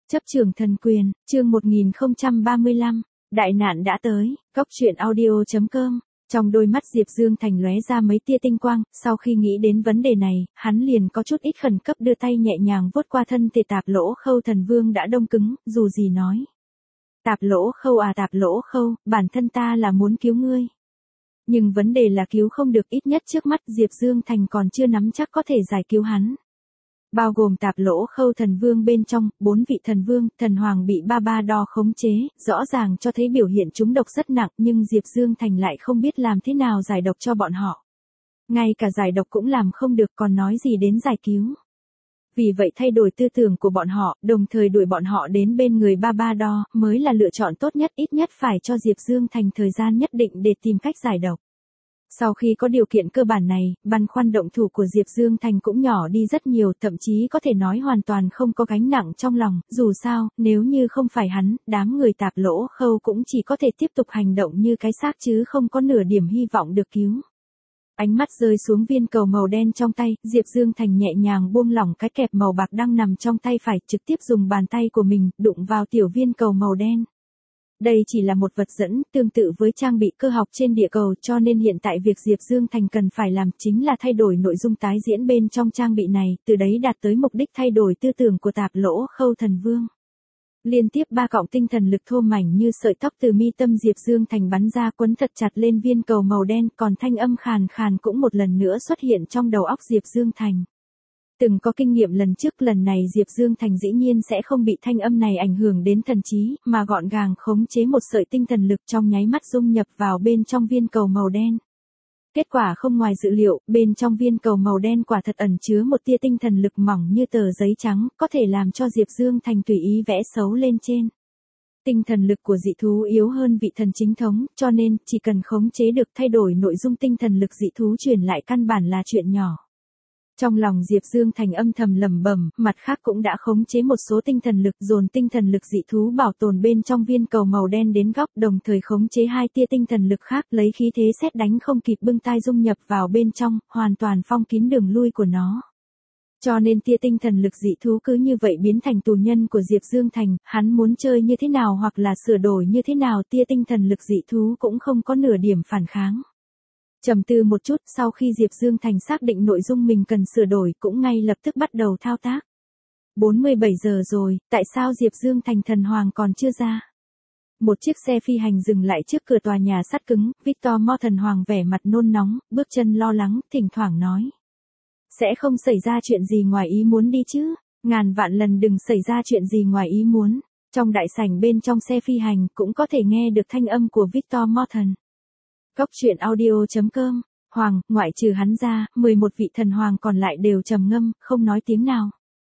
Chấp trường thần quyền, chương 1035, đại nạn đã tới, Cóc truyện audio.com. Trong đôi mắt Diệp Dương Thành lóe ra mấy tia tinh quang, sau khi nghĩ đến vấn đề này, hắn liền có chút ít khẩn cấp đưa tay nhẹ nhàng vuốt qua thân thể Tạp Lỗ Khâu thần vương đã đông cứng, dù gì nói. Tạp Lỗ Khâu à, Tạp Lỗ Khâu, bản thân ta là muốn cứu ngươi. Nhưng vấn đề là cứu không được, ít nhất trước mắt Diệp Dương Thành còn chưa nắm chắc có thể giải cứu hắn. Bao gồm Tạp Lỗ Khâu thần vương bên trong, 4 vị thần vương, thần hoàng bị ba đo khống chế, rõ ràng cho thấy biểu hiện chúng độc rất nặng, nhưng Diệp Dương Thành lại không biết làm thế nào giải độc cho bọn họ. Ngay cả giải độc cũng làm không được, còn nói gì đến giải cứu. Vì vậy thay đổi tư tưởng của bọn họ, đồng thời đuổi bọn họ đến bên người ba đo, mới là lựa chọn tốt nhất, ít nhất phải cho Diệp Dương Thành thời gian nhất định để tìm cách giải độc. Sau khi có điều kiện cơ bản này, băn khoăn động thủ của Diệp Dương Thành cũng nhỏ đi rất nhiều, thậm chí có thể nói hoàn toàn không có gánh nặng trong lòng, dù sao, nếu như không phải hắn, đám người Tạp Lỗ Khâu cũng chỉ có thể tiếp tục hành động như cái xác chứ không có nửa điểm hy vọng được cứu. Ánh mắt rơi xuống viên cầu màu đen trong tay, Diệp Dương Thành nhẹ nhàng buông lỏng cái kẹp màu bạc đang nằm trong tay phải, trực tiếp dùng bàn tay của mình, đụng vào tiểu viên cầu màu đen. Đây chỉ là một vật dẫn, tương tự với trang bị cơ học trên địa cầu, cho nên hiện tại việc Diệp Dương Thành cần phải làm chính là thay đổi nội dung tái diễn bên trong trang bị này, từ đấy đạt tới mục đích thay đổi tư tưởng của Tạp Lỗ Khâu thần vương. Liên tiếp 3 cọng tinh thần lực thô mảnh như sợi tóc từ mi tâm Diệp Dương Thành bắn ra, quấn thật chặt lên viên cầu màu đen, còn thanh âm khàn khàn cũng một lần nữa xuất hiện trong đầu óc Diệp Dương Thành. Từng có kinh nghiệm lần trước, lần này Diệp Dương Thành dĩ nhiên sẽ không bị thanh âm này ảnh hưởng đến thần trí, mà gọn gàng khống chế một sợi tinh thần lực trong nháy mắt dung nhập vào bên trong viên cầu màu đen. Kết quả không ngoài dự liệu, bên trong viên cầu màu đen quả thật ẩn chứa một tia tinh thần lực mỏng như tờ giấy trắng, có thể làm cho Diệp Dương Thành tùy ý vẽ xấu lên trên. Tinh thần lực của dị thú yếu hơn vị thần chính thống, cho nên chỉ cần khống chế được thay đổi nội dung tinh thần lực dị thú truyền lại căn bản là chuyện nhỏ. Trong lòng Diệp Dương Thành âm thầm lẩm bẩm, mặt khác cũng đã khống chế một số tinh thần lực, dồn tinh thần lực dị thú bảo tồn bên trong viên cầu màu đen đến góc, đồng thời khống chế 2 tia tinh thần lực khác, lấy khí thế sét đánh không kịp bưng tai dung nhập vào bên trong, hoàn toàn phong kín đường lui của nó. Cho nên tia tinh thần lực dị thú cứ như vậy biến thành tù nhân của Diệp Dương Thành, hắn muốn chơi như thế nào hoặc là sửa đổi như thế nào, tia tinh thần lực dị thú cũng không có nửa điểm phản kháng. Trầm tư một chút, sau khi Diệp Dương Thành xác định nội dung mình cần sửa đổi, cũng ngay lập tức bắt đầu thao tác. 47 giờ rồi, tại sao Diệp Dương Thành thần hoàng còn chưa ra? Một chiếc xe phi hành dừng lại trước cửa tòa nhà sắt cứng, Victor Mo thần hoàng vẻ mặt nôn nóng, bước chân lo lắng, thỉnh thoảng nói. Sẽ không xảy ra chuyện gì ngoài ý muốn đi chứ, ngàn vạn lần đừng xảy ra chuyện gì ngoài ý muốn. Trong đại sảnh bên trong xe phi hành cũng có thể nghe được thanh âm của Victor Mo thần. Cóc truyện audio.com, Hoàng, ngoại trừ hắn ra, 11 vị thần hoàng còn lại đều trầm ngâm, không nói tiếng nào.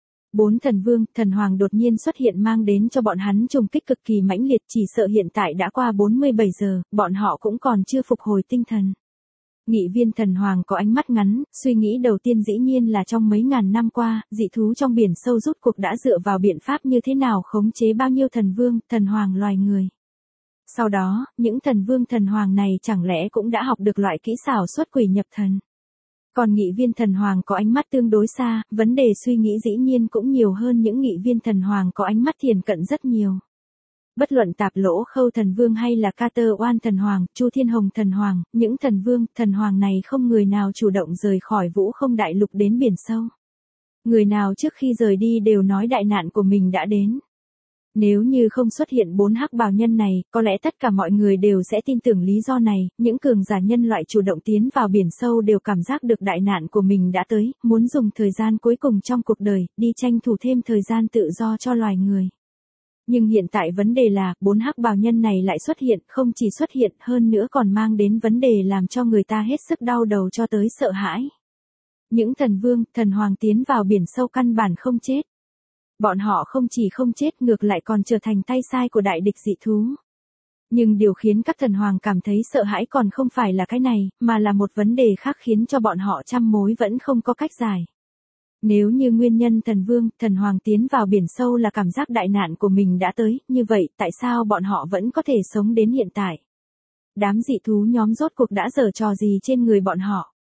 4 thần vương, thần hoàng đột nhiên xuất hiện mang đến cho bọn hắn trùng kích cực kỳ mãnh liệt, chỉ sợ hiện tại đã qua 47 giờ, bọn họ cũng còn chưa phục hồi tinh thần. Nghị viên thần hoàng có ánh mắt ngắn, suy nghĩ đầu tiên dĩ nhiên là trong mấy ngàn năm qua, dị thú trong biển sâu rút cuộc đã dựa vào biện pháp như thế nào khống chế bao nhiêu thần vương, thần hoàng loài người. Sau đó, những thần vương thần hoàng này chẳng lẽ cũng đã học được loại kỹ xảo xuất quỷ nhập thần. Còn nghị viên thần hoàng có ánh mắt tương đối xa, vấn đề suy nghĩ dĩ nhiên cũng nhiều hơn những nghị viên thần hoàng có ánh mắt thiền cận rất nhiều. Bất luận Tạp Lỗ Khâu thần vương hay là Carter Oan thần hoàng, Chu Thiên Hồng thần hoàng, những thần vương, thần hoàng này không người nào chủ động rời khỏi Vũ Không đại lục đến biển sâu. Người nào trước khi rời đi đều nói đại nạn của mình đã đến. Nếu như không xuất hiện 4 hắc bào nhân này, có lẽ tất cả mọi người đều sẽ tin tưởng lý do này, những cường giả nhân loại chủ động tiến vào biển sâu đều cảm giác được đại nạn của mình đã tới, muốn dùng thời gian cuối cùng trong cuộc đời, đi tranh thủ thêm thời gian tự do cho loài người. Nhưng hiện tại vấn đề là, 4 hắc bào nhân này lại xuất hiện, không chỉ xuất hiện, hơn nữa còn mang đến vấn đề làm cho người ta hết sức đau đầu cho tới sợ hãi. Những thần vương, thần hoàng tiến vào biển sâu căn bản không chết. Bọn họ không chỉ không chết, ngược lại còn trở thành tay sai của đại địch dị thú. Nhưng điều khiến các thần hoàng cảm thấy sợ hãi còn không phải là cái này, mà là một vấn đề khác khiến cho bọn họ trăm mối vẫn không có cách giải. Nếu như nguyên nhân thần vương, thần hoàng tiến vào biển sâu là cảm giác đại nạn của mình đã tới, như vậy tại sao bọn họ vẫn có thể sống đến hiện tại? Đám dị thú nhóm rốt cuộc đã giở trò gì trên người bọn họ?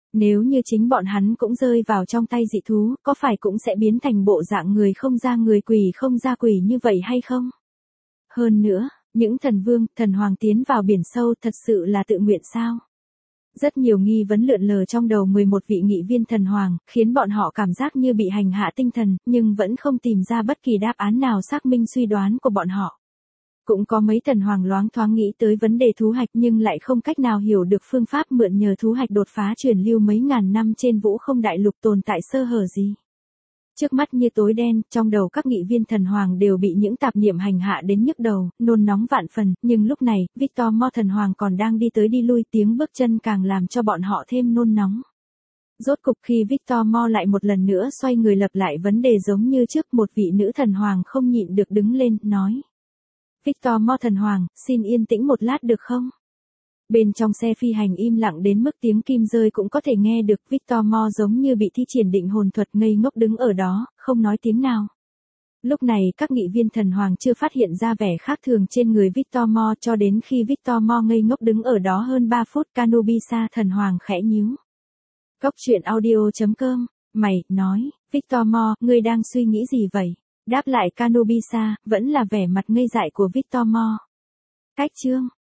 Nếu như chính bọn hắn cũng rơi vào trong tay dị thú, có phải cũng sẽ biến thành bộ dạng người không ra người quỷ không ra quỷ như vậy hay không? Hơn nữa, những thần vương, thần hoàng tiến vào biển sâu thật sự là tự nguyện sao? Rất nhiều nghi vấn lượn lờ trong đầu 11 vị nghị viên thần hoàng, khiến bọn họ cảm giác như bị hành hạ tinh thần, nhưng vẫn không tìm ra bất kỳ đáp án nào xác minh suy đoán của bọn họ. Cũng có mấy thần hoàng loáng thoáng nghĩ tới vấn đề thú hạch nhưng lại không cách nào hiểu được phương pháp mượn nhờ thú hạch đột phá truyền lưu mấy ngàn năm trên vũ không đại lục tồn tại sơ hở gì. Trước mắt như tối đen, trong đầu các nghị viên thần hoàng đều bị những tạp niệm hành hạ đến nhức đầu, nôn nóng vạn phần, nhưng lúc này, Victor Mo thần hoàng còn đang đi tới đi lui, tiếng bước chân càng làm cho bọn họ thêm nôn nóng. Rốt cục khi Victor Mo lại một lần nữa xoay người lập lại vấn đề giống như trước, một vị nữ thần hoàng không nhịn được đứng lên, nói. Victor Mo thần hoàng, xin yên tĩnh một lát được không? Bên trong xe phi hành im lặng đến mức tiếng kim rơi cũng có thể nghe được. Victor Mo giống như bị thi triển định hồn thuật ngây ngốc đứng ở đó, không nói tiếng nào. Lúc này các nghị viên thần hoàng chưa phát hiện ra vẻ khác thường trên người Victor Mo cho đến khi Victor Mo ngây ngốc đứng ở đó hơn 3 phút. Kanobisa thần hoàng khẽ nhíu. Cốc truyện audio.com, mày, nói, Victor Mo, ngươi đang suy nghĩ gì vậy? Đáp lại Kanobisa, vẫn là vẻ mặt ngây dại của Victor Mo. Cách chương